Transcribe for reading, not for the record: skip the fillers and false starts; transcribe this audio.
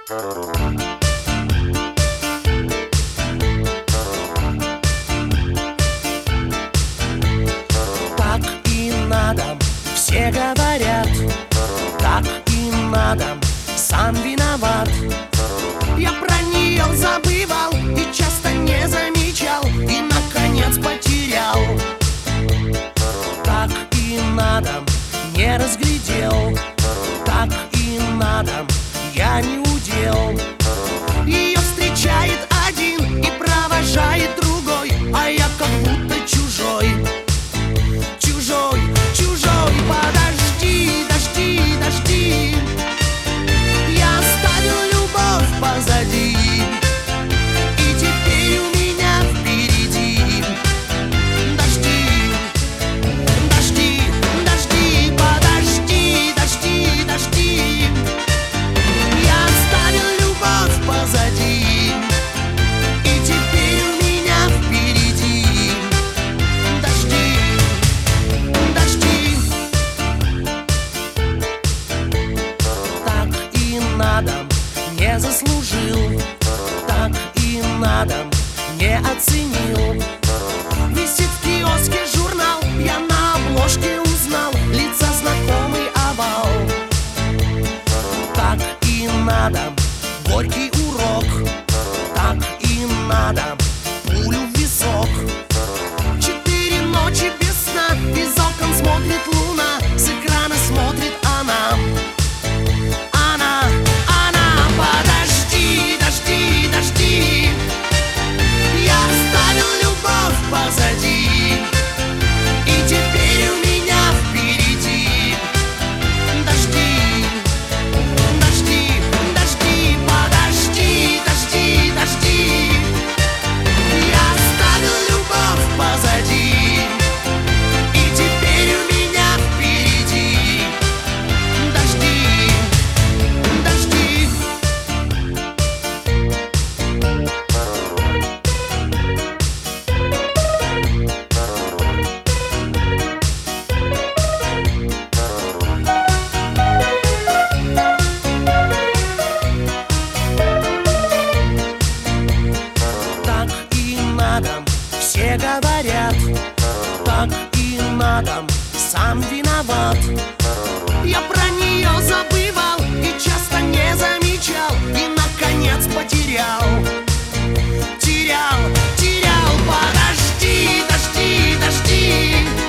Так и надо, все говорят, так и надо, сам виноват. Я про нее забывал и часто не замечал, и наконец потерял. Так и надо, не разглядел, так и надо, я не удел. Ее встречает один и провожает другой, а я как будто чужой. Чужой, чужой, подожди, дожди, дожди. Я оставил любовь позади, и теперь у меня впереди дожди, дожди, дожди, подожди, дожди, дожди. Я оставил любовь позади, и теперь у меня впереди дожди, дожди. Так и надо, не заслужил, так и надо, не оценил. Висит в киоске журнал, я на обложке узнал лица знакомый овал. Так и надо, горький урок, так и надо, пулю в висок. 4 ночи без сна, из окон смотрит луна, с экрана смотрит она. Она, подожди, дожди, дожди. Я оставил любовь позади, и теперь у меня впереди дожди, дожди, дожди, подожди, дожди, дожди. Я оставил любовь позади, и теперь у меня впереди дожди, дожди. Так и надо, все говорят, так и надо, сам виноват. Я про нее забывал и часто не замечал, и наконец потерял. Терял, терял, подожди, дожди, дожди.